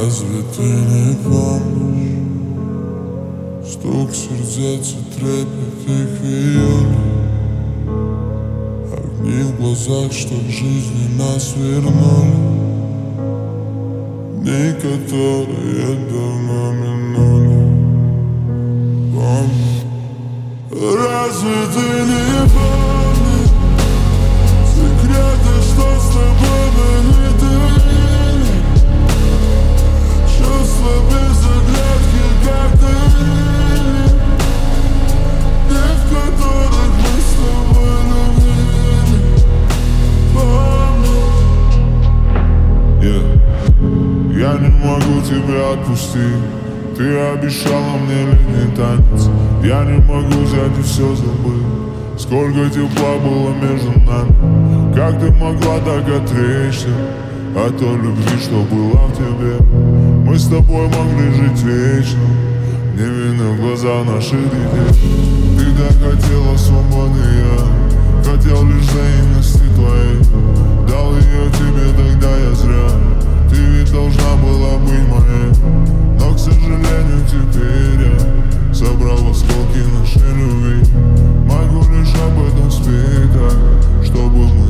Разве ты не помнишь стук сердец и трепет их в июне? Огни в глазах, что к жизни нас вернули, дни, которые давно минули. Помни. Разве ты не помнишь секреты, что с тобой были тайны? Чувства без оглядки, как тайны, дни, в которых мы с тобой любили. Помни. Я не могу тебя отпустить. Ты обещала мне летний танец. Я не могу взять и все забыть. Сколько тепла было между нами. Как ты могла так отречься от той любви, что была в тебе? Мы с тобой могли жить вечно, невинны в глаза наших детей. Ты так хотела свободы, я хотел лишь взаимности твоей. Дал ее тебе, тогда я зря. Ты ведь должна была быть моей. Но, к сожалению, теперь я собрал осколки нашей любви. Могу лишь об этом спеть так, чтобы мы